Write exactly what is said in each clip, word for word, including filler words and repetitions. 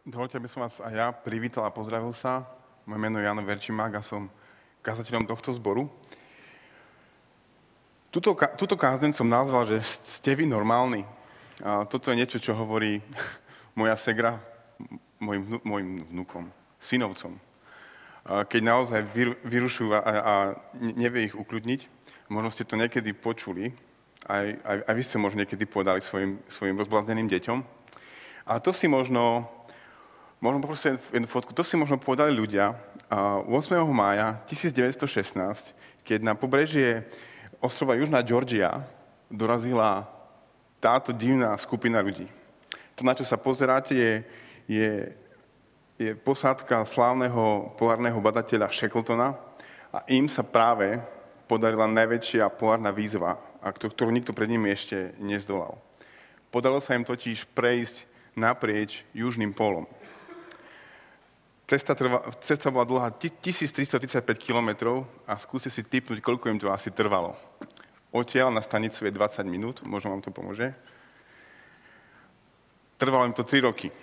Dovoľte, aby som vás aj ja privítal a pozdravil sa. Moje meno je Jano Verčimák a som kazateľom tohto zboru. Tuto, tuto kázeň som nazval, že ste vy normálni. A toto je niečo, čo hovorí moja segra mojim, vnú, mojim vnúkom, synovcom. A keď naozaj vyrušujú a, a nevie ich ukľudniť, možno ste to niekedy počuli, aj, aj, aj vy ste možno niekedy povedali svojim, svojim rozblázneným deťom. A to si možno, možno poprosím jednu fotku, to si možno povedali ľudia ôsmeho mája tisícdeväťstošestnásť, keď na pobrežie ostrova Južná Georgia dorazila táto divná skupina ľudí. To, na čo sa pozeráte, je, je, je posádka slávneho polárneho badateľa Shackletona a im sa práve podarila najväčšia polárna výzva, ktorú nikto pred nimi ešte nezdolal. Podarilo sa im totiž prejsť naprieč južným pólom. Cesta, trva, cesta bola dlhá tisíctristotridsaťpäť kilometrov a skúste si tipnúť, koľko im to asi trvalo. Odtiaľ na stanicu je dvadsať minút, možno vám to pomôže. Trvalo im to tri roky.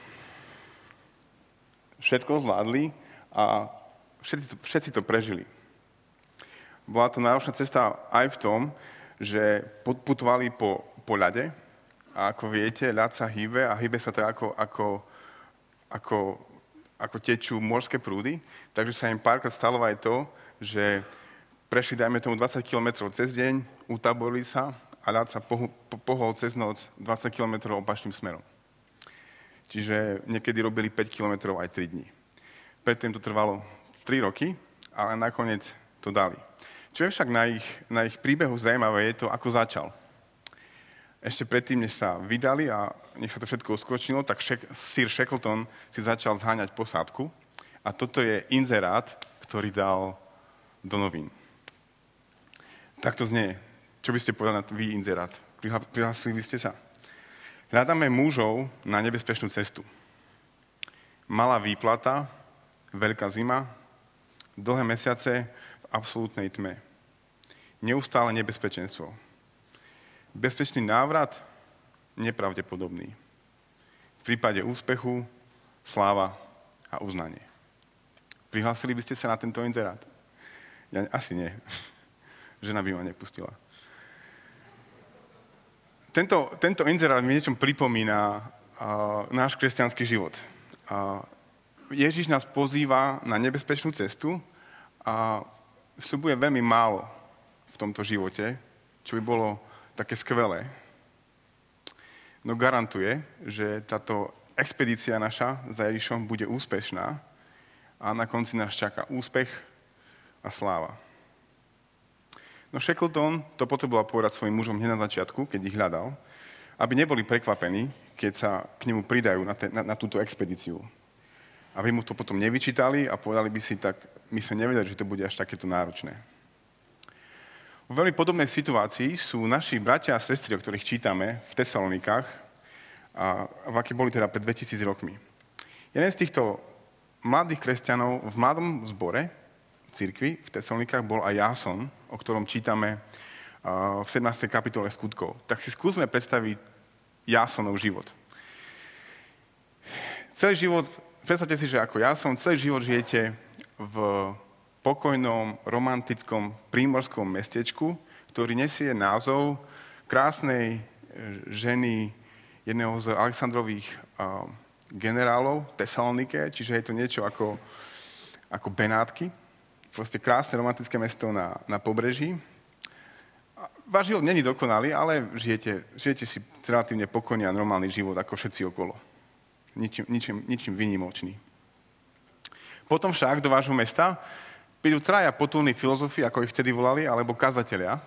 Všetko zvládli a všetci to, všetci to prežili. Bola to náročná cesta aj v tom, že putovali po, po ľade a ako viete, ľad sa hýbe a hýbe sa tak ako, ako, ako, ako tečú morské prúdy, takže sa im párkrát stalo aj to, že prešli, dajme tomu, dvadsať kilometrov cez deň, utaborili sa a ľad sa poh- pohol cez noc dvadsať kilometrov opačným smerom. Čiže niekedy robili päť kilometrov aj tri dni. Preto im to trvalo tri roky, ale nakoniec to dali. Čo je však na ich, na ich príbehu zaujímavé, je to, ako začal. Ešte predtým, než sa vydali a nech sa to všetko uskočilo, tak Sir Shackleton si začal zháňať posádku a toto je inzerát, ktorý dal do novín. Tak to znie. Čo by ste povedali na vy inzerát? Prihlásili by ste sa? Hľadáme mužov na nebezpečnú cestu. Malá výplata, veľká zima, dlhé mesiace v absolútnej tme. Neustále nebezpečenstvo. Bezpečný návrat? Nepravdepodobný. V prípade úspechu, sláva a uznanie. Prihlásili by ste sa na tento inzerát? Ja, asi nie. Žena by ma nepustila. Tento, tento inzerát mi niečom pripomína uh, náš kresťanský život. Uh, Ježiš nás pozýva na nebezpečnú cestu a sľubuje veľmi málo v tomto živote, čo by bolo také skvelé. No garantuje, že táto expedícia naša za Ježišom bude úspešná a na konci nás čaká úspech a sláva. No Shackleton to potreboval povedať svojim mužom hneď na začiatku, keď ich hľadal, aby neboli prekvapení, keď sa k nemu pridajú na, te, na, na túto expedíciu. Aby mu to potom nevyčítali a povedali by si, tak my sme nevedeli, že to bude až takéto náročné. V veľmi podobnej situácii sú naši bratia a sestry, o ktorých čítame v Tesalonikách, a v aké boli teda pred dvetisíc rokmi. Jeden z týchto mladých kresťanov v mladom zbore, v cirkvi, v Tesalonikách, bol aj Jáson, o ktorom čítame v sedemnástej kapitole Skutkov. Tak si skúsme predstaviť Jásonov život. Celý život, predstavte si, že ako Jáson, celý život žijete v pokojnom, romantickom, prímorskom mestečku, ktorý nesie názov krásnej ženy jedného z Alexandrových uh, generálov v Tesalonike, čiže je to niečo ako, ako Benátky. Proste krásne romantické mesto na, na pobreží. Váš život není dokonalý, ale žijete, žijete si relatívne pokojný a normálny život ako všetci okolo. Ničím, ničím, ničím výnimočný. Potom však do vášho mesta prídu traja potulní filozofi, ako ich vtedy volali, alebo kazatelia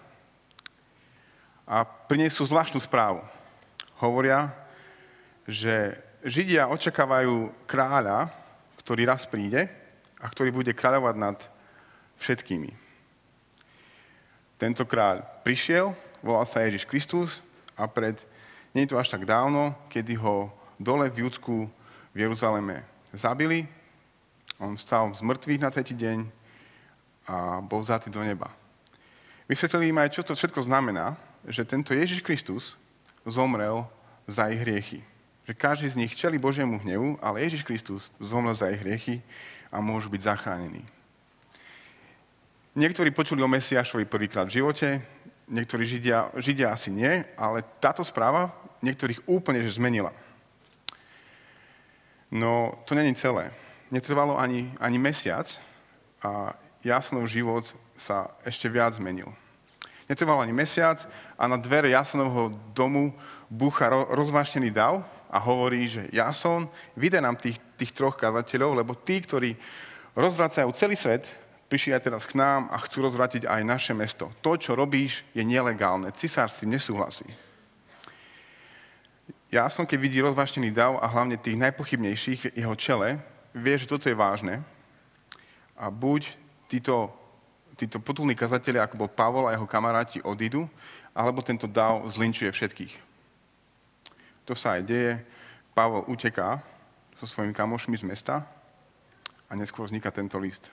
a prinesú zvláštnu správu. Hovoria, že Židia očakávajú kráľa, ktorý raz príde a ktorý bude kráľovať nad všetkými. Tento kráľ prišiel, volal sa Ježiš Kristus a pred, nie je to až tak dávno, kedy ho dole v Judsku v Jeruzaleme zabili, on stal z mŕtvych na tretí deň a bol vzatý do neba. Vysvetlili im aj, čo to všetko znamená, že tento Ježiš Kristus zomrel za ich hriechy. Že každý z nich čelí Božiemu hnevu, ale Ježiš Kristus zomrel za ich hriechy a môžu byť zachránení. Niektorí počuli o Mesiášovi prvýkrát v živote, niektorí Židia, Židia asi nie, ale táto správa niektorých úplne že zmenila. No to není celé. Netrvalo ani, ani mesiac a Jasonov život sa ešte viac zmenil. Netrvalo ani mesiac a na dvere Jasonovho domu búcha rozvášnený dav a hovorí, že Jason, vydaj nám tých, tých troch kazateľov, lebo tí, ktorí rozvracajú celý svet, prišli aj teraz k nám a chcú rozvratiť aj naše mesto. To, čo robíš, je nelegálne. Cisár s tým nesúhlasí. Jason, keď vidí rozvášnený dav a hlavne tých najpochybnejších v jeho čele, vie, že toto je vážne a buď títo, títo potulní kazatelia, ako bol Pavol a jeho kamaráti, odídu, alebo tento dav zlinčuje všetkých. To sa aj deje. Pavol uteká so svojimi kamošmi z mesta a neskôr vzniká tento list.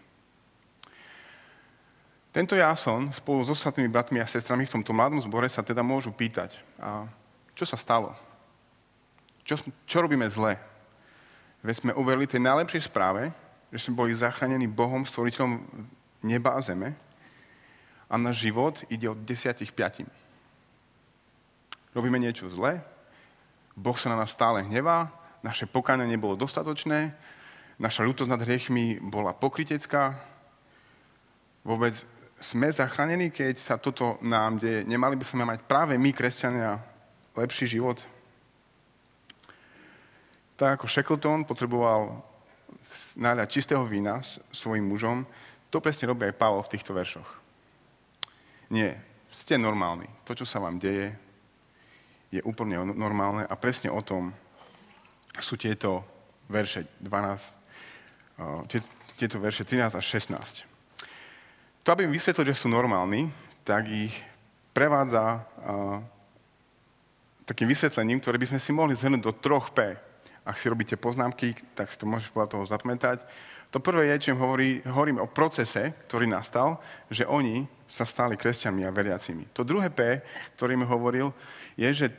Tento Jason spolu s ostatnými bratmi a sestrami v tomto mladom zbore sa teda môžu pýtať, a čo sa stalo? Čo, čo robíme zle? Veď sme uverili tej najlepšej správe, že sme boli zachránení Bohom, stvoriteľom neba a zeme a náš život ide od desiatich piatim. Robíme niečo zle, Boh sa na nás stále hnevá, naše pokánie nebolo dostatočné, naša ľútosť nad hriechmi bola pokrytecká. Vôbec sme zachránení, keď sa toto nám deje. Nemali by sme mať práve my, kresťania, lepší život? Tak ako Shackleton potreboval náľať čistého vína s svojím mužom, to presne robí aj Pavol v týchto veršoch. Nie, ste normálni. To, čo sa vám deje, je úplne normálne a presne o tom sú tieto verše dvanásť, tieto verše trinásť až šestnásť. To, aby im vysvetlil, že sú normálni, tak ich prevádza takým vysvetlením, ktoré by sme si mohli zhrnúť do troch P. Ak si robíte poznámky, tak si to môžete podľa toho zapamätať. To prvé je, čo im hovorí, hovoríme o procese, ktorý nastal, že oni sa stali kresťanmi a veriacimi. To druhé P, ktorý im hovoril, je, že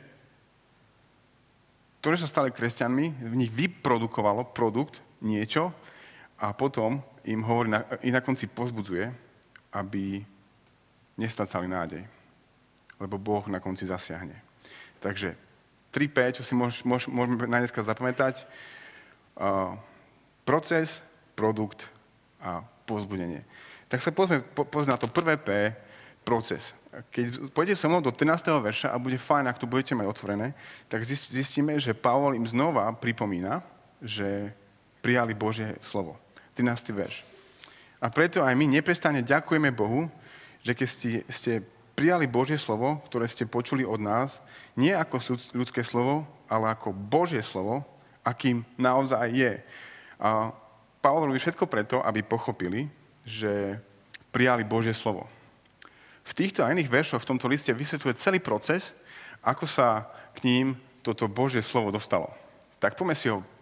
to, že sa stali kresťanmi, v nich vyprodukovalo produkt, niečo, a potom im hovorí, i na konci povzbudzuje, aby nestrácali nádej, lebo Boh na konci zasiahne. Takže tri P, čo si môž, môž, môžeme na dneska zapamätať, uh, proces, produkt a povzbudenie. Tak sa pozme, po, pozme na to prvé P, proces. Keď pôjdete so mnou do trinásteho verša a bude fajn, ak to budete mať otvorené, tak zistíme, že Pavol im znova pripomína, že prijali Božie slovo. trinásty verš. A preto aj my neprestane ďakujeme Bohu, že keď ste, ste prijali Božie slovo, ktoré ste počuli od nás, nie ako ľudské slovo, ale ako Božie slovo, akým naozaj je. A Pavol robí všetko preto, aby pochopili, že prijali Božie slovo. V týchto a iných veršoch v tomto liste vysvetľuje celý proces, ako sa k ním toto Božie slovo dostalo. Tak poďme si ho,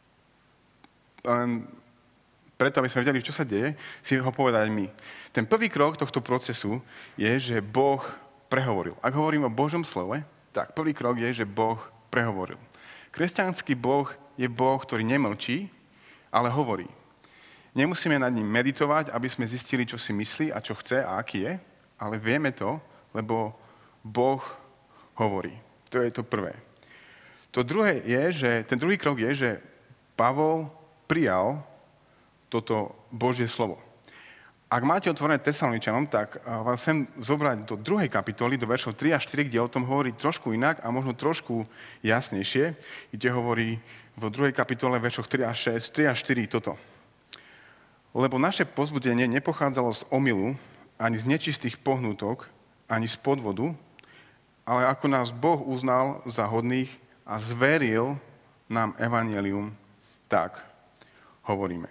len preto, aby sme vedeli, čo sa deje, si ho povedať my. Ten prvý krok tohto procesu je, že Boh prehovoril. Ak hovorím o Božom slove, tak prvý krok je, že Boh prehovoril. Kresťanský Boh je Boh, ktorý nemlčí, ale hovorí. Nemusíme nad ním meditovať, aby sme zistili, čo si myslí a čo chce a aký je, ale vieme to, lebo Boh hovorí. To je to prvé. To druhé je, že ten druhý krok je, že Pavol prijal toto Božie slovo. Ak máte otvorené Tesaloničanom, tak vás chcem zobrať do druhej kapitoly, do veršov tri a štyri, kde o tom hovorí trošku inak a možno trošku jasnejšie, kde hovorí v druhej kapitole veršoch tri a šesť, tri a štyri toto. Lebo naše povzbudenie nepochádzalo z omylu, ani z nečistých pohnutok, ani z podvodu, ale ako nás Boh uznal za hodných a zveril nám evanjelium, tak hovoríme.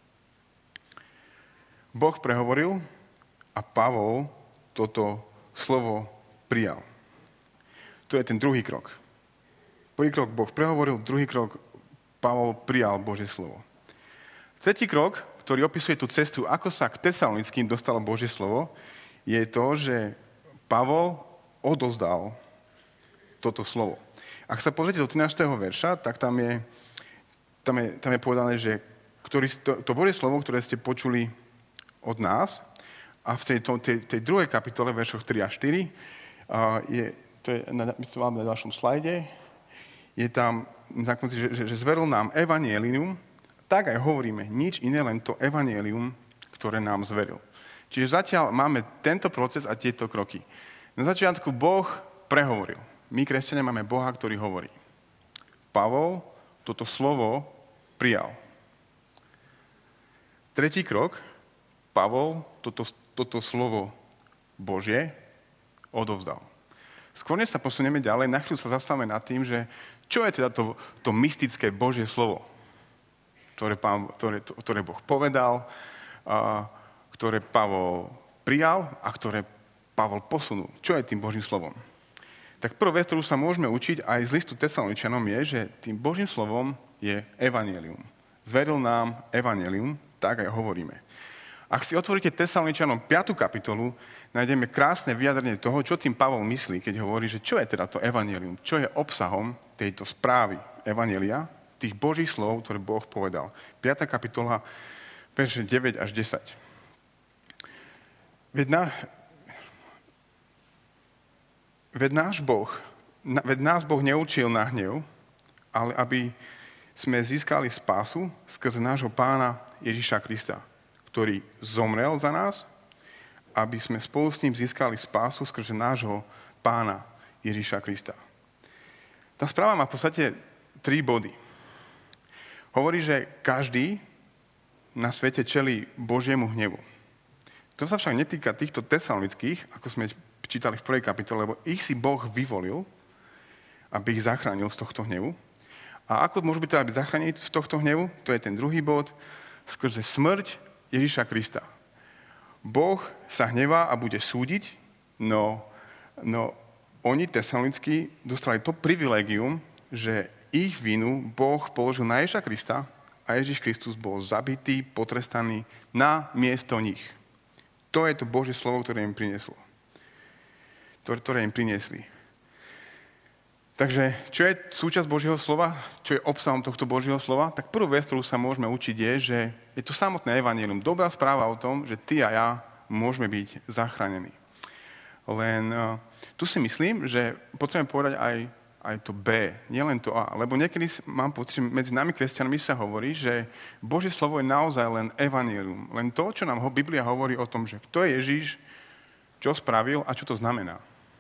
Boh prehovoril a Pavol toto slovo prijal. To je ten druhý krok. Prvý krok Boh prehovoril, druhý krok Pavol prijal Božie slovo. Tretí krok, ktorý opisuje tú cestu, ako sa k Tesalonickým dostalo Božie slovo, je to, že Pavol odozdal toto slovo. Ak sa pozrite do trinásteho verša, tak tam je, tam je, tam je povedané, že ktorý, to, to Božie slovo, ktoré ste počuli od nás, a v tej, to, tej, tej druhej kapitole, veršoch tri a štyri, uh, je, to je, na, my to máme na ďalšom slajde, je tam, na konci, že, že, že zveril nám evanjelium, tak aj hovoríme, nič iné, len to evanjelium, ktoré nám zveril. Čiže zatiaľ máme tento proces a tieto kroky. Na začiatku Boh prehovoril. My, kresťania, máme Boha, ktorý hovorí. Pavol toto slovo prijal. Tretí krok, Pavol toto, toto slovo Božie odovzdal. Skôr než sa posunieme ďalej, na chvíľu sa zastavíme nad tým, že čo je teda to, to mystické Božie slovo, ktoré, pán, ktoré, ktoré Boh povedal, a, ktoré Pavol prijal a ktoré Pavol posunul. Čo je tým Božím slovom? Tak prvá vec, ktorú sa môžeme učiť aj z listu Tesaloničanom je, že tým Božím slovom je evanjelium. Zveril nám evanjelium, tak aj hovoríme. Ak si otvoríte Tesaloničanom piatu kapitolu, nájdeme krásne vyjadrenie toho, čo tým Pavol myslí, keď hovorí, že čo je teda to evanjelium, čo je obsahom tejto správy evanjelia, tých Božích slov, ktoré Boh povedal. piata kapitola, verše deväť až desať. Veď, na, veď náš Boh, na, veď nás Boh neučil na hnev, ale aby sme získali spásu skrze nášho Pána Ježiša Krista, ktorý zomrel za nás, aby sme spolu s ním získali spásu skrze nášho Pána Ježiša Krista. Tá správa má v podstate tri body. Hovorí, že každý na svete čelí Božiemu hnevu. To sa však netýka týchto tesalonických, ako sme čítali v prvej kapitole, lebo ich si Boh vyvolil, aby ich zachránil z tohto hnevu. A ako môžu byť teda byť zachránení z tohto hnevu? To je ten druhý bod. Skrze smrť Ježiša Krista. Boh sa hnevá a bude súdiť, no, no oni, tesalonickí, dostali to privilégium, že ich vinu Boh položil na Ježiša Krista a Ježiš Kristus bol zabitý, potrestaný na miesto nich. To je to Božie slovo, ktoré im prinieslo. Ktoré im priniesli. Takže, čo je súčasť Božieho slova? Čo je obsahom tohto Božieho slova? Tak prvú vec, ktorú sa môžeme učiť, je, že je to samotné evanjelium. Dobrá správa o tom, že ty a ja môžeme byť zachránení. Len uh, tu si myslím, že potrebujeme povedať aj, aj to B, nielen to A. Lebo niekedy mám pocit, že medzi nami kresťanmi sa hovorí, že Božie slovo je naozaj len evanjelium. Len to, čo nám ho Biblia hovorí o tom, že kto je Ježiš, čo spravil a čo to znamená.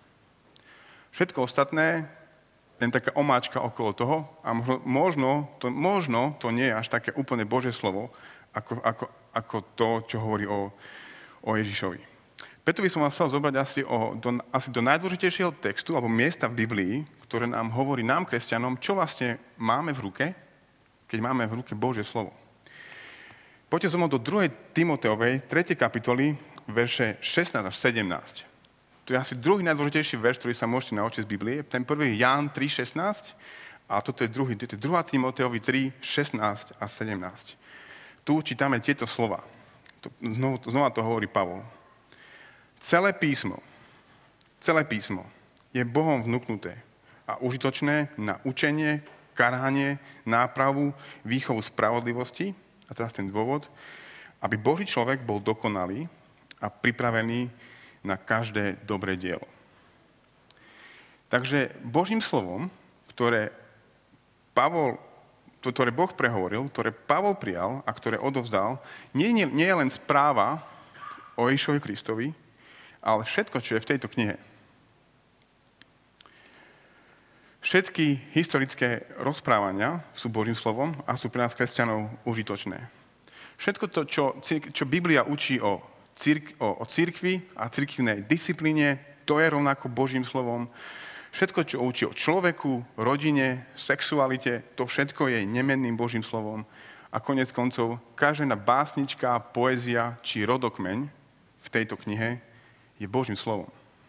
Všetko ostatné len taká omáčka okolo toho a možno, možno, to, možno to nie je až také úplne Božie slovo, ako, ako, ako to, čo hovorí o, o Ježišovi. Preto by som vás chcel zobrať asi, o, do, asi do najdôležitejšieho textu alebo miesta v Biblii, ktoré nám hovorí nám, kresťanom, čo vlastne máme v ruke, keď máme v ruke Božie slovo. Poďte so mnou do druhej Timoteovej, tretej kapitoly, verše šestnásť až sedemnásť. To je asi druhý najdôležitejší verš, ktorý sa môžete naučiť z Biblie. Ten prvý je Ján tri šestnásť a toto je druhý, to je druhá Timoteovi tri šestnásť a sedemnásť. Tu čítame tieto slova. To, znovu, znova to hovorí Pavol. Celé písmo, celé písmo je Bohom vnuknuté a užitočné na učenie, karhanie, nápravu, výchovu spravodlivosti, a teraz ten dôvod, aby Boží človek bol dokonalý a pripravený na každé dobré dielo. Takže Božím slovom, ktoré Pavol, ktoré Boh prehovoril, ktoré Pavol prijal a ktoré odovzdal, nie, nie, nie je len správa o Ježišovi Kristovi, ale všetko, čo je v tejto knihe. Všetky historické rozprávania sú Božím slovom a sú pre nás kresťanov užitočné. Všetko to, čo, čo Biblia učí o Círk, o, o cirkvi a cirkevnej disciplíne, to je rovnako Božím slovom. Všetko, čo učí o človeku, rodine, sexualite, to všetko je nemenným Božím slovom. A konec koncov, každá básnička, poézia či rodokmeň v tejto knihe je Božím slovom.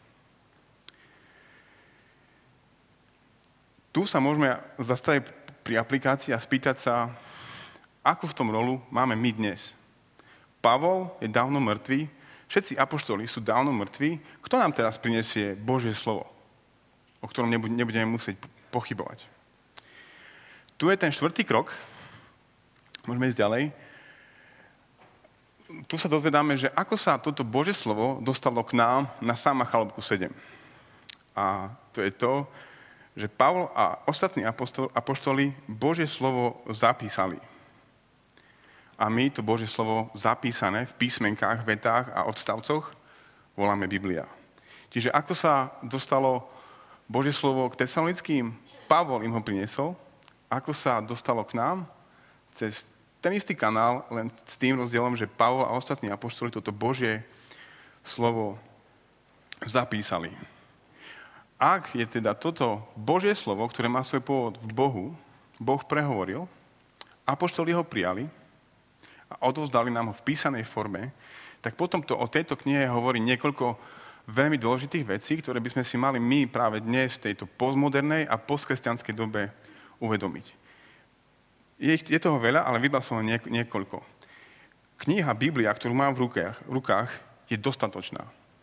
Tu sa môžeme zastaviť pri aplikácii a spýtať sa, ako v tom rolu máme my dnes. Pavol je dávno mŕtvý, všetci apoštoli sú dávno mŕtvi. Kto nám teraz prinesie Božie slovo, o ktorom nebudeme musieť pochybovať. Tu je ten štvrtý krok. Môžeme ísť ďalej. Tu sa dozvedáme, že ako sa toto Božie slovo dostalo k nám na Sama Chalúbku sedem. A to je to, že Pavol a ostatní apoštoli Božie slovo zapísali. A my to Božie slovo zapísané v písmenkách, vetách a odstavcoch voláme Biblia. Čiže ako sa dostalo Božie slovo k Tesalonickým? Pavol im ho priniesol. Ako sa dostalo k nám? Cez ten istý kanál, len s tým rozdielom, že Pavol a ostatní apoštoli toto Božie slovo zapísali. Ak je teda toto Božie slovo, ktoré má svoj pôvod v Bohu, Boh prehovoril, apoštoli ho prijali a odovzdali nám ho v písanej forme, tak potom to o tejto knihe hovorí niekoľko veľmi dôležitých vecí, ktoré by sme si mali my práve dnes v tejto postmodernej a postkresťanskej dobe uvedomiť. Je, je toho veľa, ale vybral som len niekoľko. Kniha Biblia, ktorú mám v rukách, v rukách, je dostatočná.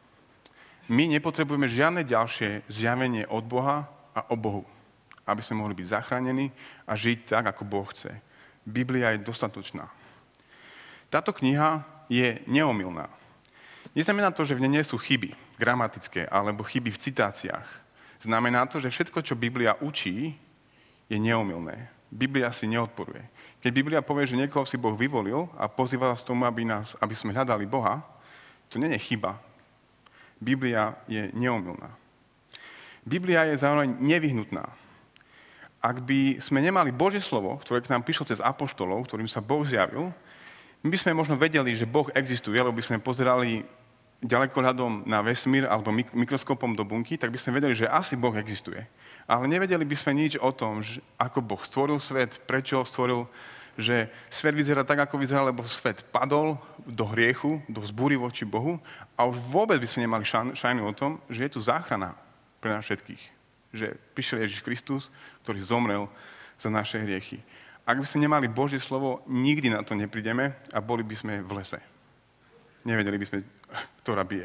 My nepotrebujeme žiadne ďalšie zjavenie od Boha a o Bohu, aby sme mohli byť zachránení a žiť tak, ako Boh chce. Biblia je dostatočná. Táto kniha je neomylná. Neznamená to, že v nej nie sú chyby gramatické alebo chyby v citáciách. Znamená to, že všetko, čo Biblia učí, je neomylné. Biblia si neodporuje. Keď Biblia povie, že niekoho si Boh vyvolil a pozýva nás k tomu, aby, nás, aby sme hľadali Boha, to nie je chyba. Biblia je neomylná. Biblia je zároveň nevyhnutná. Ak by sme nemali Božie slovo, ktoré k nám prišlo cez apoštolov, ktorým sa Boh zjavil, my by sme možno vedeli, že Boh existuje, lebo by sme pozerali ďalekohľadom na vesmír alebo mikroskopom do bunky, tak by sme vedeli, že asi Boh existuje. Ale nevedeli by sme nič o tom, že ako Boh stvoril svet, prečo ho stvoril, že svet vyzerá tak, ako vyzerá, lebo svet padol do hriechu, do vzbúry voči Bohu a už vôbec by sme nemali šajnu o tom, že je tu záchrana pre nás všetkých. Že prišiel Ježiš Kristus, ktorý zomrel za naše hriechy. Ak by sme nemali Božie slovo, nikdy na to neprídeme a boli by sme v lese. Nevedeli by sme, ktorá bije.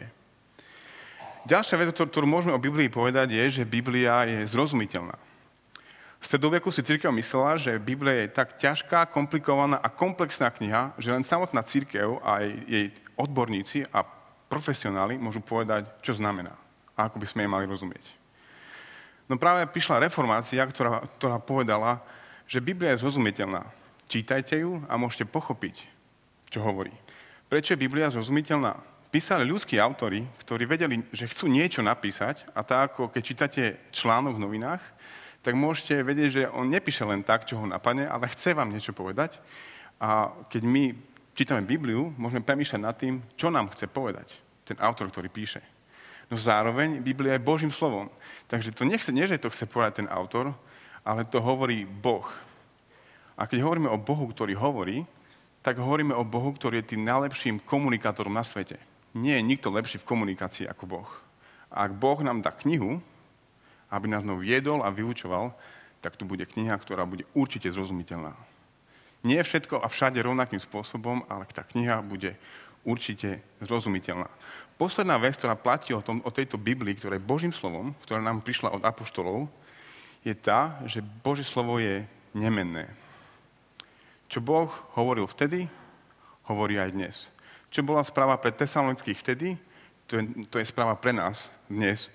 Ďalšia vec, ktorú môžeme o Biblii povedať, je, že Biblia je zrozumiteľná. V stredoveku si cirkev myslela, že Biblia je tak ťažká, komplikovaná a komplexná kniha, že len samotná cirkev a jej odborníci a profesionáli môžu povedať, čo znamená a ako by sme jej mali rozumieť. No práve prišla reformácia, ktorá, ktorá povedala, že Biblia je zrozumiteľná. Čítajte ju a môžete pochopiť, čo hovorí. Prečo je Biblia zrozumiteľná? Písali ľudskí autori, ktorí vedeli, že chcú niečo napísať a tak ako keď čítate článok v novinách, tak môžete vedieť, že on nepíše len tak, čo ho napadne, ale chce vám niečo povedať. A keď my čítame Bibliu, môžeme premýšľať nad tým, čo nám chce povedať ten autor, ktorý píše. No zároveň Biblia je Božím slovom. Takže to nechce, nie, že to chce povedať ten autor, ale to hovorí Boh. A keď hovoríme o Bohu, ktorý hovorí, tak hovoríme o Bohu, ktorý je tým najlepším komunikátorom na svete. Nie je nikto lepší v komunikácii ako Boh. A ak Boh nám dá knihu, aby nás ňou viedol a vyučoval, tak tu bude kniha, ktorá bude určite zrozumiteľná. Nie všetko a všade rovnakým spôsobom, ale tá kniha bude určite zrozumiteľná. Posledná vec, ktorá platí o, tom, o tejto Biblii, ktorá je Božím slovom, ktorá nám prišla od apoštolov, je tá, že Božie slovo je nemenné. Čo Boh hovoril vtedy, hovorí aj dnes. Čo bola správa pre Tesalonických vtedy, to je, to je správa pre nás dnes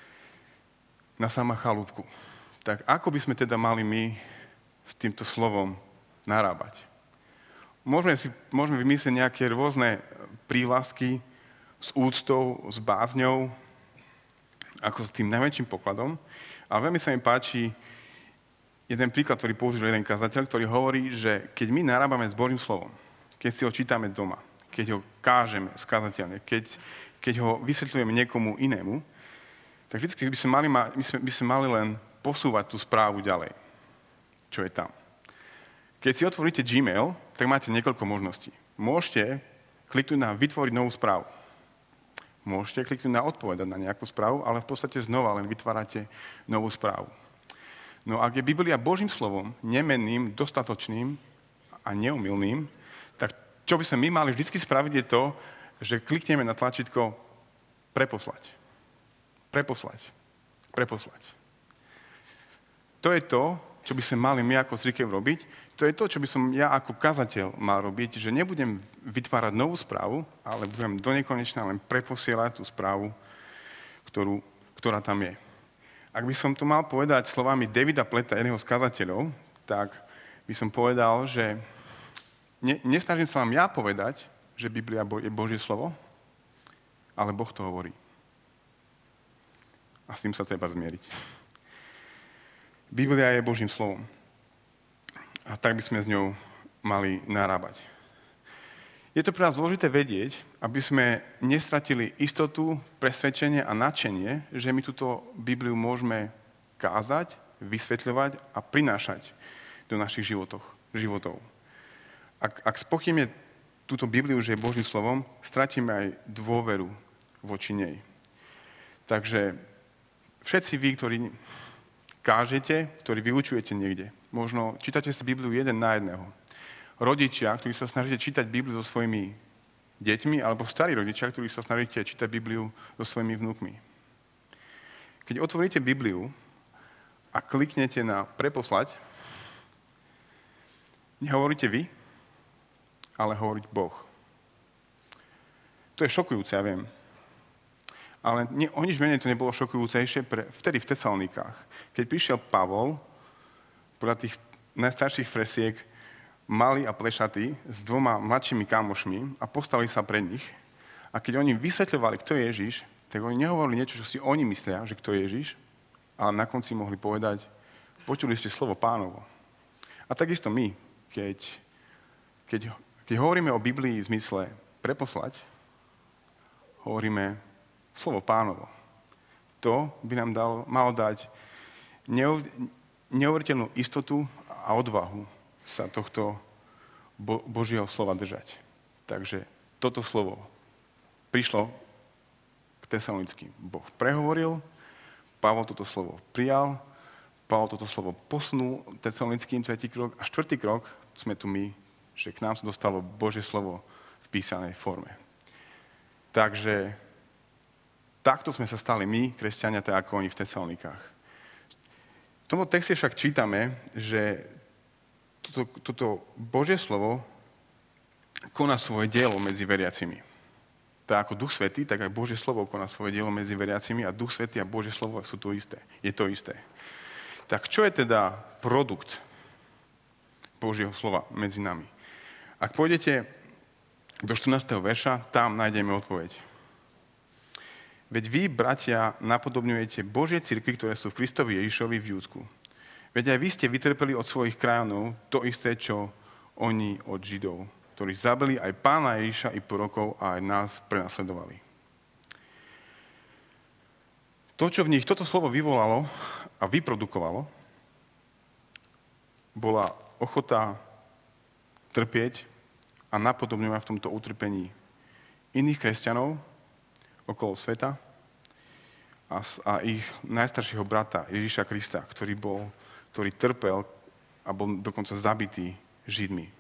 na Sama Chalúbku. Tak ako by sme teda mali my s týmto slovom narábať? Môžeme, si, môžeme vymyslieť nejaké rôzne prívlastky s úctou, s bázňou, ako s tým najväčším pokladom, ale veľmi sa mi páči jeden príklad, ktorý použil jeden kazateľ, ktorý hovorí, že keď my narábame s Božím slovom, keď si ho čítame doma, keď ho kážeme skazateľne, keď, keď ho vysvetľujeme niekomu inému, tak vždy by sme, mali, my sme, by sme mali len posúvať tú správu ďalej, čo je tam. Keď si otvoríte Gmail, tak máte niekoľko možností. Môžete kliknúť na vytvoriť novú správu. Môžete kliknúť na odpovedať na nejakú správu, ale v podstate znova len vytvárate novú správu. No ak je Biblia Božím slovom, nemenným, dostatočným a neumylným, tak čo by sme my mali vždy spraviť je to, že klikneme na tlačítko preposlať. Preposlať. Preposlať. To je to, čo by sme mali my ako cirkev robiť. To je to, čo by som ja ako kazateľ mal robiť, že nebudem vytvárať novú správu, ale budem do nekonečna len preposielať tú správu, ktorú, ktorá tam je. Ak by som to mal povedať slovami Davida Pleta, jedného z kazateľov, tak by som povedal, že ne, nesnažím sa vám ja povedať, že Biblia je Božie slovo, ale Boh to hovorí. A s tým sa treba zmieriť. Biblia je Božím slovom. A tak by sme s ňou mali narábať. Je to pre nás dôležité vedieť, aby sme nestratili istotu, presvedčenie a nadšenie, že my túto Bibliu môžeme kázať, vysvetľovať a prinášať do našich životov. životov. Ak, ak spochybníme túto Bibliu, že je Božím slovom, stratíme aj dôveru voči nej. Takže všetci vy, ktorí kážete, ktorí vyučujete niekde, možno čítate si Bibliu jeden na jedného. Rodičia, ktorí sa snažíte čítať Bibliu so svojimi deťmi, alebo starí rodičia, ktorí sa snažíte čítať Bibliu so svojimi vnukmi. Keď otvoríte Bibliu a kliknete na preposlať, nehovoríte vy, ale hovorí Boh. To je šokujúce, ja viem. Ale nie, o nič menej to nebolo šokujúcejšie pre, vtedy v Tesalonikách. Keď prišiel Pavol, podľa tých najstarších fresiek, malý a plešatý, s dvoma mladšími kamošmi a postavili sa pred nich. A keď oni vysvetľovali, kto je Ježiš, tak oni nehovorili niečo, čo si oni myslia, že kto je Ježiš, ale na konci mohli povedať, počuli ste slovo Pánovo. A takisto my, keď, keď, keď hovoríme o Biblii v zmysle preposlať, hovoríme slovo Pánovo. To by nám dalo, malo dať neuveriteľnú istotu a odvahu sa tohto Bo- Božieho slova držať. Takže toto slovo prišlo k Tesalonickým. Boh prehovoril, Pavol toto slovo prijal, Pavol toto slovo posunul Tesalonickým tretí krok a štvrtý krok sme tu my, že k nám sa dostalo Božie slovo v písanej forme. Takže takto sme sa stali my, kresťania, tak ako oni v Tesalonikách. V tomto texte však čítame, že toto, toto Božie slovo koná svoje dielo medzi veriacimi. Tak ako Duch Svätý, tak aj Božie slovo koná svoje dielo medzi veriacimi a Duch Svätý a Božie slovo sú to isté. Je to isté. Tak čo je teda produkt Božieho slova medzi nami? Ak pôjdete do štrnásteho verša, tam nájdeme odpoveď. Veď vy, bratia, napodobňujete Božie cirkvi, ktoré sú v Kristovi Ježišovi v Júdsku. Veď aj vy ste vytrpeli od svojich krajanov to isté, čo oni od Židov, ktorí zabili aj Pána Ježiša i prorokov a aj nás prenasledovali. To, čo v nich toto slovo vyvolalo a vyprodukovalo, bola ochota trpieť a napodobňovať v tomto utrpení iných kresťanov okolo sveta a, a ich najstaršieho brata Ježiša Krista, ktorý bol, ktorý trpel a bol dokonca zabitý Židmi.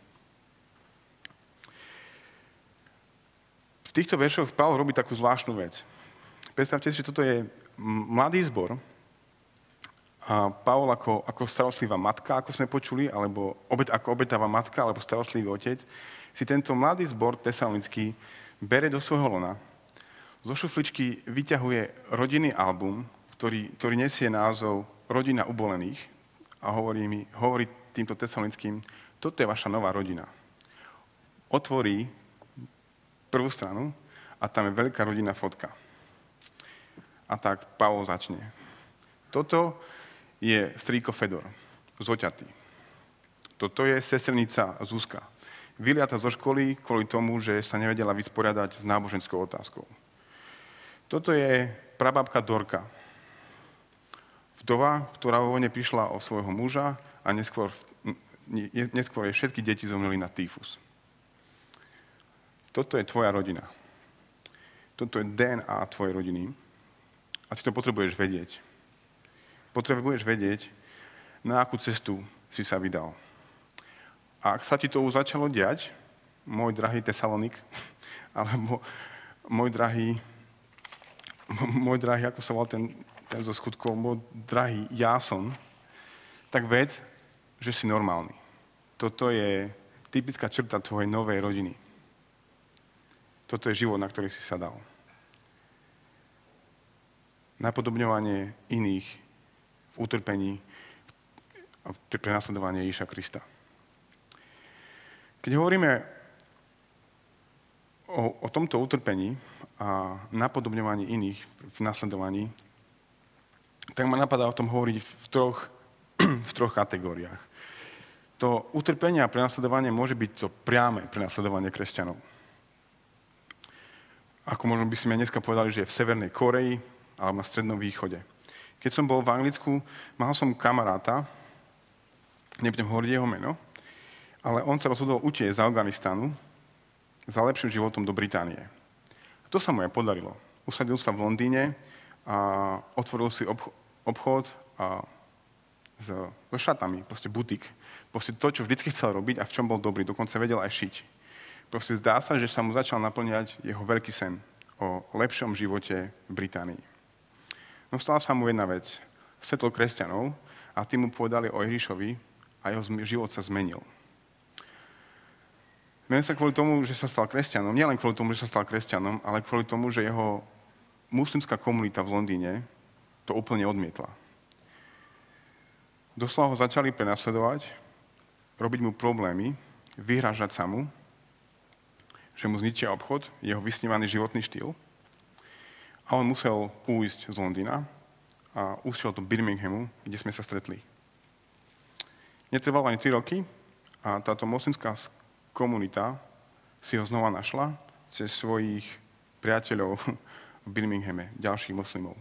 V týchto veršoch Pavol robí takú zvláštnu vec. Predstavte si, že toto je mladý zbor a Pavol ako, ako starostlivá matka, ako sme počuli, alebo obet, ako obetáva matka, alebo starostlivý otec, si tento mladý zbor tesalonický bere do svojho lona, zo šufličky vyťahuje rodinný album, ktorý, ktorý nesie názov Rodina ubolených a hovorí, mi, hovorí týmto tesalonickým, toto je vaša nová rodina. Otvorí prvú stranu a tam je veľká rodinná fotka. A tak Pavol začne. Toto je strýko Fedor, zoťatý. Toto je sesternica Zuzka, vyliata zo školy kvôli tomu, že sa nevedela vysporiadať s náboženskou otázkou. Toto je prababka Dorka, vdova, ktorá vo vojne prišla o svojho muža a neskôr, neskôr jej všetky deti zomreli na týfus. Toto je tvoja rodina. Toto je dé en á tvojej rodiny. A ty to potrebuješ vedieť. Potrebuješ vedieť, na akú cestu si sa vydal. A ak sa ti to už začalo diať, môj drahý Tesalonik, alebo môj drahý, môj drahý, ako sa volal ten, ten zo skutkov, môj drahý Jáson, tak vedz, že si normálny. Toto je typická črta tvojej novej rodiny. Toto je život, na ktorý si sa dal. Napodobňovanie iných v utrpení a pri prenasledovaní Ježiša Krista. Keď hovoríme o, o tomto utrpení a napodobňovaní iných v nasledovaní, tak ma napadá o tom hovoriť v troch, v troch kategóriách. To utrpenie a prenasledovanie môže byť to priame prenasledovanie kresťanov. Ako možno by sme dneska povedali, že je v Severnej Koreji alebo na Strednom východe. Keď som bol v Anglicku, mal som kamaráta, nebudem hovoriť jeho meno, ale on sa rozhodol utiecť z Afganistanu za lepším životom do Británie. A to sa mu aj podarilo. Usadil sa v Londýne a otvoril si obch- obchod a s, so šatami, proste butik. Proste to, čo vždycky chcel robiť a v čom bol dobrý, dokonca vedel aj šiť. Proste zdá sa, že sa mu začal naplňať jeho veľký sen o lepšom živote v Británii. No stala sa mu jedna vec. Stretol kresťanov a tí mu povedali o Ježišovi a jeho život sa zmenil. Menil sa kvôli tomu, že sa stal kresťanom. Nie len kvôli tomu, že sa stal kresťanom, ale kvôli tomu, že jeho muslimská komunita v Londýne to úplne odmietla. Doslova ho začali prenasledovať, robiť mu problémy, vyhrážať sa mu, že mu zničia obchod, jeho vysnívaný životný štýl. A on musel újsť z Londýna a ušiel do Birminghamu, kde sme sa stretli. Netrvalo ani tri roky a táto moslimská komunita si ho znova našla cez svojich priateľov v Birminghame, ďalších moslimov.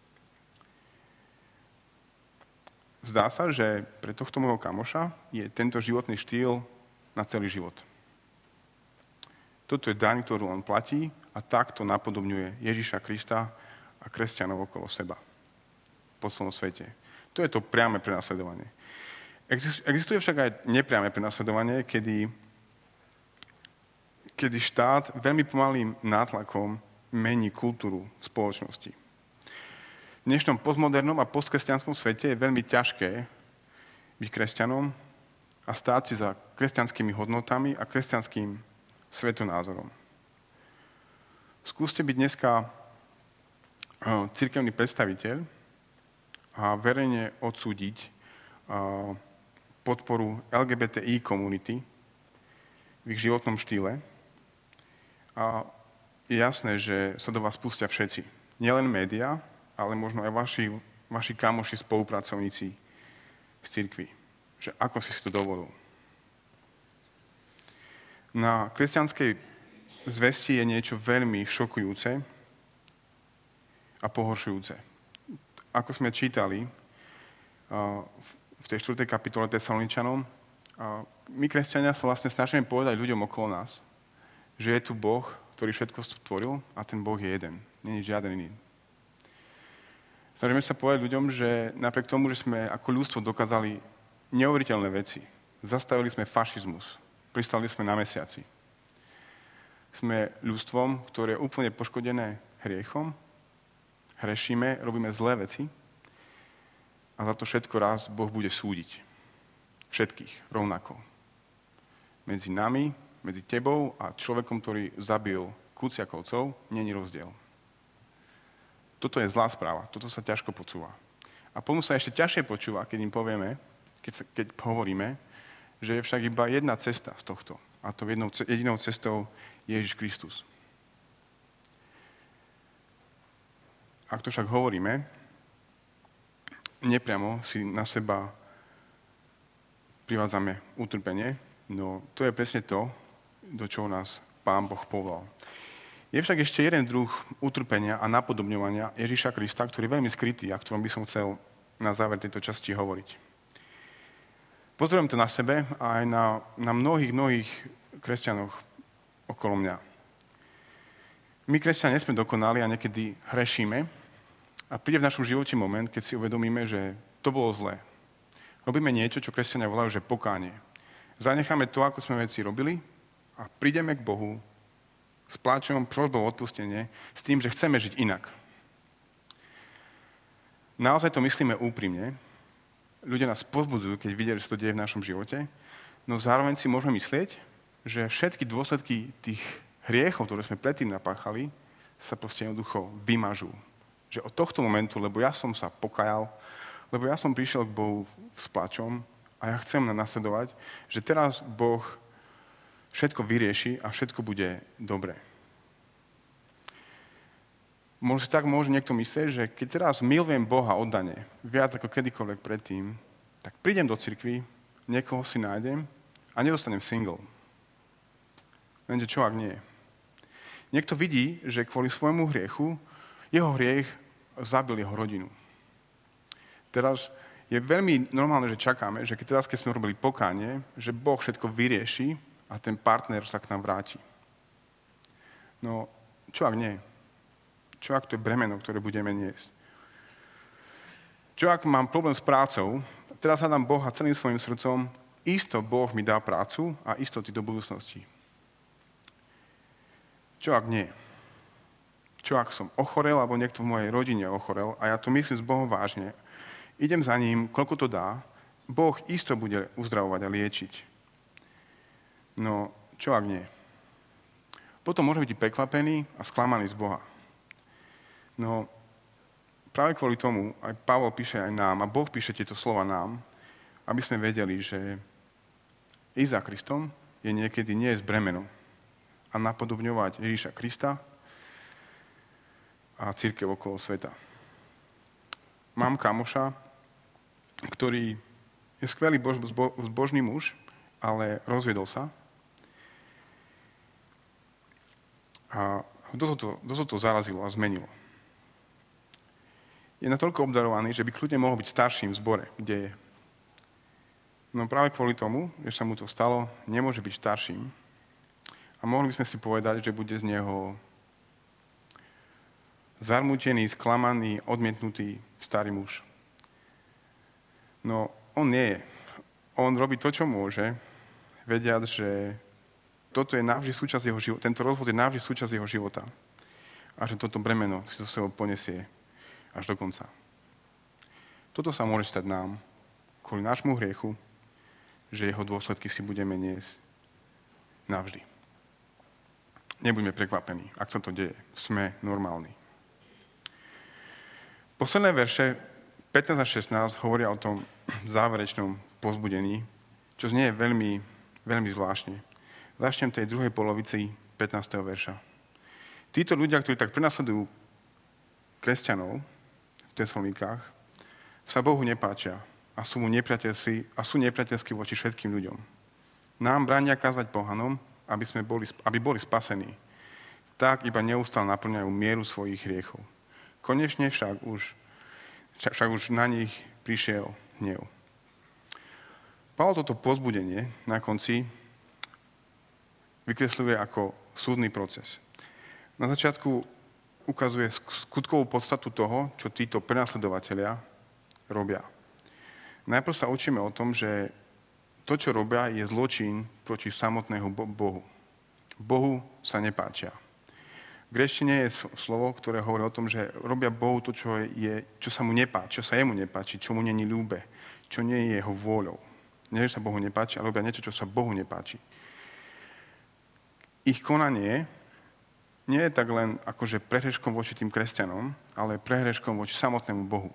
Zdá sa, že pre tohto môjho kamoša je tento životný štýl na celý život. Toto je daň, ktorú on platí a takto napodobňuje Ježiša Krista a kresťanov okolo seba po celom svete. To je to priame prenasledovanie. Existuje však aj nepriame prenasledovanie, kedy, kedy štát veľmi pomalým nátlakom mení kultúru spoločnosti. V dnešnom postmodernom a postkresťanskom svete je veľmi ťažké byť kresťanom a stáť si za kresťanskými hodnotami a kresťanským svetonázorom. Skúste byť dneska cirkevný predstaviteľ a verejne odsúdiť podporu el gé bé té í komunity v ich životnom štýle. A je jasné, že sa do vás pustia všetci. Nielen médiá, ale možno aj vaši, vaši kamoši, spolupracovníci z cirkvi. Že ako si si to dovolil. Na kresťanskej zvesti je niečo veľmi šokujúce a pohoršujúce. Ako sme čítali v tej štvrtej kapitole Tesaloničanom, my kresťania sa vlastne snažíme povedať ľuďom okolo nás, že je tu Boh, ktorý všetko stvoril a ten Boh je jeden. Nie je žiaden iný. Snažíme sa povedať ľuďom, že napriek tomu, že sme ako ľudstvo dokázali neuveriteľné veci, zastavili sme fašizmus, pristali sme na mesiaci. Sme ľudstvom, ktoré je úplne poškodené hriechom, hrešíme, robíme zlé veci a za to všetko raz Boh bude súdiť. Všetkých rovnako. Medzi nami, medzi tebou a človekom, ktorý zabil Kuciakovcov, nie je rozdiel. Toto je zlá správa, toto sa ťažko počúva. A potom sa ešte ťažšie počúva, keď im povieme, keď, sa, keď hovoríme, že je však iba jedna cesta z tohto. A to jednou, jedinou cestou je Ježiš Kristus. Ak to však hovoríme, nepriamo si na seba privádzame utrpenie, no to je presne to, do čoho nás Pán Boh povolal. Je však ešte jeden druh utrpenia a napodobňovania Ježiša Krista, ktorý je veľmi skrytý a o ktorom by som chcel na záver tejto časti hovoriť. Pozorujem to na sebe a aj na, na mnohých, mnohých kresťanoch okolo mňa. My, kresťania, nesme dokonali a niekedy hrešíme a príde v našom živote moment, keď si uvedomíme, že to bolo zlé. Robíme niečo, čo kresťania volajú, že pokánie. Zanecháme to, ako sme veci robili a prídeme k Bohu s pláčom, prosbou o odpustenie, s tým, že chceme žiť inak. Naozaj to myslíme úprimne ľudia nás pozbudzujú, keď vidia, že sa to deje v našom živote, no zároveň si môžeme myslieť, že všetky dôsledky tých hriechov, ktoré sme predtým napáchali, sa proste jednoducho vymažú. Že od tohto momentu, lebo ja som sa pokajal, lebo ja som prišiel k Bohu s plačom a ja chcem nasledovať, že teraz Boh všetko vyrieši a všetko bude dobré. Možno si tak môže niekto myslieť, že keď teraz milujem Boha oddane, viac ako kedykoľvek predtým, tak prídem do cirkvi, niekoho si nájdem a nedostanem single. Lenže čo ak nie? Niekto vidí, že kvôli svojmu hriechu, jeho hriech zabil jeho rodinu. Teraz je veľmi normálne, že čakáme, že keď teraz, keď sme robili pokánie, že Boh všetko vyrieši a ten partner sa k nám vráti. No, čo ak nie? Čo ak to je bremeno, ktoré budeme niesť? Čo ak mám problém s prácou, teraz hľadám Boha celým svojim srdcom, isto Boh mi dá prácu a istoty do budúcnosti. Čo ak nie? Čo ak som ochorel, alebo niekto v mojej rodine ochorel a ja to myslím s Bohom vážne, idem za ním, koľko to dá, Boh isto bude uzdravovať a liečiť. No, čo ak nie? Potom môžeme byť prekvapení a sklamaní z Boha. No, práve kvôli tomu aj Pavol píše aj nám, a Boh píše tieto slova nám, aby sme vedeli, že ísť za Kristom je niekedy nie z bremeno a napodobňovať Ježiša Krista a cirkev okolo sveta. Mám kamoša, ktorý je skvelý bož, zbo, zbožný muž, ale rozviedol sa. A dosť to, dosť to zarazilo a zmenilo. Je natoľko obdarovaný, že by kľudne mohol byť starším v zbore, kde je. No práve kvôli tomu, že sa mu to stalo, nemôže byť starším. A mohli by sme si povedať, že bude z neho zarmútený, sklamaný, odmietnutý starý muž. No, on nie je. On robí to, čo môže, vediac, že toto je navždy súčasť jeho života, tento rozvod je navždy súčasť jeho života. A že toto bremeno si so sebou poniesie až do konca. Toto sa môže stať nám, kvôli nášmu hriechu, že jeho dôsledky si budeme niesť navždy. Nebuďme prekvapení, ak sa to deje. Sme normálni. Posledné verše pätnásť a šestnásť hovoria o tom záverečnom povzbudení, čo znie veľmi, veľmi zvláštne. Začnem tej druhej polovici pätnásteho verša. Títo ľudia, ktorí tak prenasledujú kresťanov v Tesalonikách, sa Bohu nepáčia a sú mu nepriateľskí a sú nepriateľskí voči všetkým ľuďom. Nám bránia kázať pohanom, aby, sme boli, aby boli spasení. Tak iba neustále naplňajú mieru svojich hriechov. Konečne však už, však už na nich prišiel hnev. Pavol toto povzbudenie na konci vykresľuje ako súdny proces. Na začiatku ukazuje skutkovú podstatu toho, čo títo prenasledovatelia robia. Najprv sa učíme o tom, že to, čo robia, je zločin proti samotného Bohu. Bohu sa nepáčia. V gréčtine je slovo, ktoré hovorí o tom, že robia Bohu to, čo, je, čo sa mu nepáči, čo sa jemu nepáči, čo mu není ľúbe, čo nie je jeho vôľou. Nie, že sa Bohu nepáči, ale robia niečo, čo sa Bohu nepáči. Ich konanie nie je tak len akože prehreškom voči tým kresťanom, ale prehreškom voči samotnému Bohu.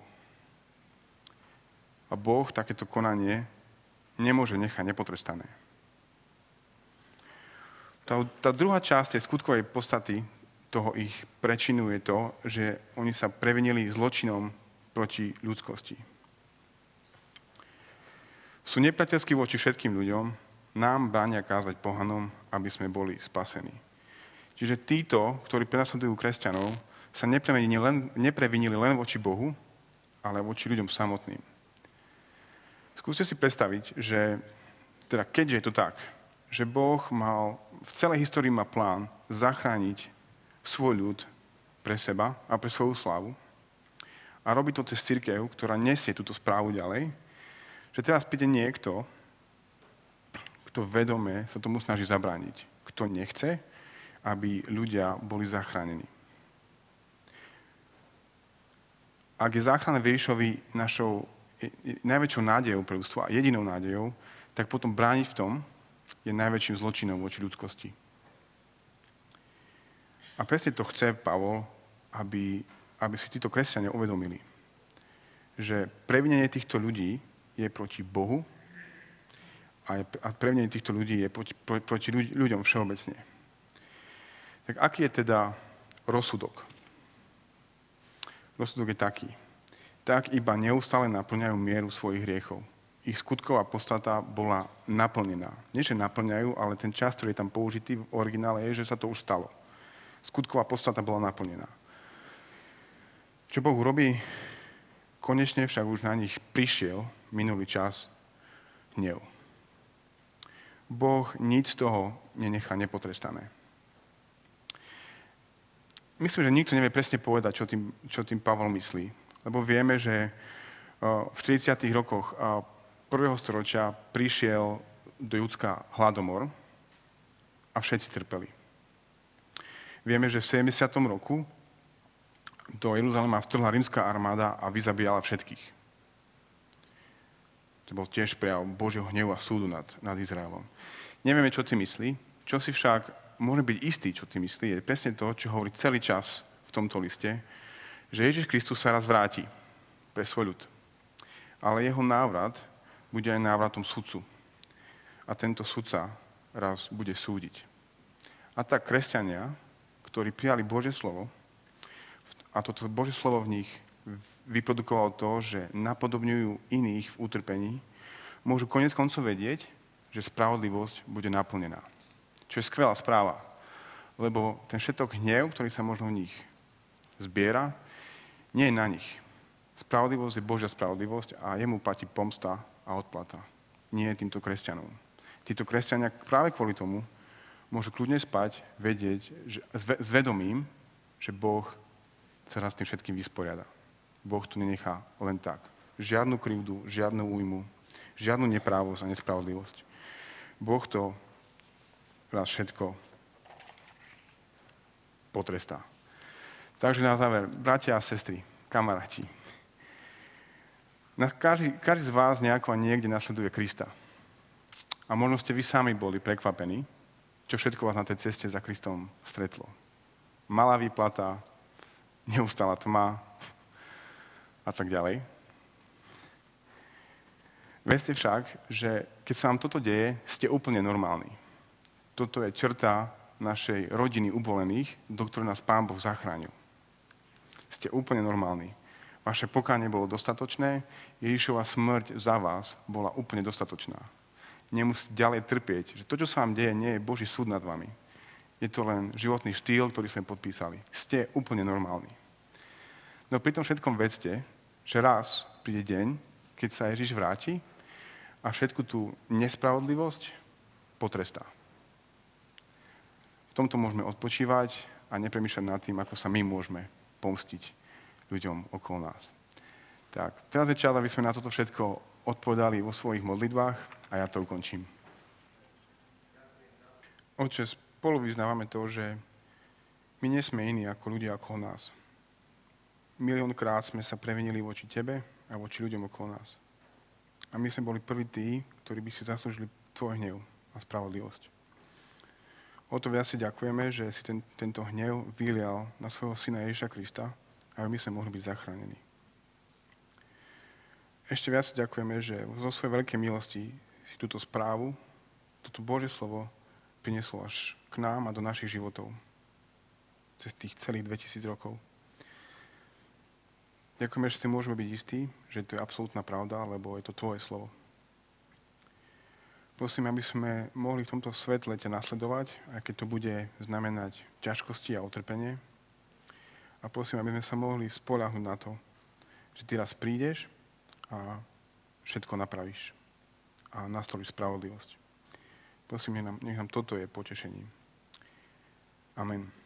A Boh takéto konanie nemôže nechať nepotrestané. Tá, tá druhá časť tej skutkovej podstaty toho ich prečinu je to, že oni sa previnili zločinom proti ľudskosti. Sú nepriateľskí voči všetkým ľuďom, nám bránia kázať pohanom, aby sme boli spasení. Čiže títo, ktorí prenasledujú kresťanov, sa neprevinili len, neprevinili len voči Bohu, ale voči ľuďom samotným. Skúste si predstaviť, že teda keďže je to tak, že Boh mal, v celej histórii má plán zachrániť svoj ľud pre seba a pre svoju slávu a robí to cez cirkev, ktorá nesie túto správu ďalej, že teraz príde niekto, kto vedome sa tomu snaží zabrániť, kto nechce, aby ľudia boli zachránení. Ak je záchrana v Ježišovi našou je, je najväčšou nádejou pre ľudstvo a jedinou nádejou, tak potom brániť v tom je najväčším zločinom voči ľudskosti. A presne to chce Pavol, aby, aby si títo kresťania uvedomili, že previnenie týchto ľudí je proti Bohu a, je, a previnenie týchto ľudí je proti, proti ľuďom všeobecne. Tak aký je teda rozsudok? Rozsudok je taký. Tak iba neustále naplňajú mieru svojich hriechov. Ich skutková podstata bola naplnená. Nie, že naplňajú, ale ten čas, ktorý je tam použitý v originále, je, že sa to už stalo. Skutková podstata bola naplnená. Čo Boh urobí? Konečne však už na nich prišiel minulý čas hnev. Boh nič z toho nenechá nepotrestané. Myslím, že nikto nevie presne povedať, čo tým, čo tým Pavol myslí. Lebo vieme, že v štyridsiatych rokoch prvého storočia prišiel do Judska hladomor a všetci trpeli. Vieme, že v sedemdesiatom roku do Jeruzalema vtrhla rímska armáda a vyzabíjala všetkých. To bol tiež prejav Božieho hnevu a súdu nad, nad Izraelom. Nevieme, čo ty myslí. Čo si však môže byť istý, čo ty myslí, je presne to, čo hovorí celý čas v tomto liste, že Ježiš Kristus sa raz vráti pre svoj ľud. Ale jeho návrat bude aj návratom sudcu. A tento sudca raz bude súdiť. A tak kresťania, ktorí prijali Božie slovo, a toto Božie slovo v nich vyprodukovalo to, že napodobňujú iných v utrpení, môžu koniec koncov vedieť, že spravodlivosť bude naplnená. Čo je skvelá správa, lebo ten všetok hnev, ktorý sa možno v nich zbiera, nie je na nich. Spravodlivosť je Božia spravodlivosť a jemu platí pomsta a odplata. Nie týmto kresťanom. Títo kresťania práve kvôli tomu môžu kľudne spať, vedieť, že, s vedomím, že Boh sa raz tým všetkým vysporiada. Boh tu nenechá len tak. Žiadnu krivdu, žiadnu újmu, žiadnu neprávosť a nespravodlivosť. Boh to raz všetko potrestá. Takže na záver, bratia a sestry, kamaráti, každý, každý z vás nejako a niekde nasleduje Krista. A možno ste vy sami boli prekvapení, čo všetko vás na tej ceste za Kristom stretlo. Malá výplata, neustála tma a tak ďalej. Vedzte však, že keď sa vám toto deje, ste úplne normálni. Toto je črta našej rodiny ubolených, do ktorej nás Pán Boh zachránil. Ste úplne normálni. Vaše pokánie bolo dostatočné, Ježišova smrť za vás bola úplne dostatočná. Nemusíte ďalej trpieť, že to, čo sa vám deje, nie je Boží súd nad vami. Je to len životný štýl, ktorý sme podpísali. Ste úplne normálni. No pri tom všetkom vedzte, že raz príde deň, keď sa Ježiš vráti a všetku tú nespravodlivosť potrestá. V tomto môžeme odpočívať a nepremýšľať nad tým, ako sa my môžeme pomstiť ľuďom okolo nás. Tak, teraz je čas, aby sme na toto všetko odpovedali vo svojich modlitbách a ja to ukončím. Otče, spolu vyznávame to, že my nie sme iní ako ľudia okolo nás. Miliónkrát sme sa previnili voči Tebe a voči ľuďom okolo nás. A my sme boli prví tí, ktorí by si zaslúžili Tvoj hnev a spravodlivosť. O to viac si ďakujeme, že si ten, tento hnev vylial na svojho syna Ježiša Krista, aby my sme mohli byť zachránení. Ešte viac si ďakujeme, že zo svojej veľkej milosti si túto správu, toto Božie slovo prinieslo až k nám a do našich životov. Cez tých celých dvetisíc rokov. Ďakujeme, že si môžeme byť istí, že to je absolútna pravda, lebo je to Tvoje slovo. Prosím, aby sme mohli v tomto svetle ťa nasledovať, aj keď to bude znamenať ťažkosti a utrpenie. A prosím, aby sme sa mohli spoľahnúť na to, že Ty raz prídeš a všetko napravíš a nastolíš spravodlivosť. Prosím, nech nám, nech nám toto je potešením. Amen.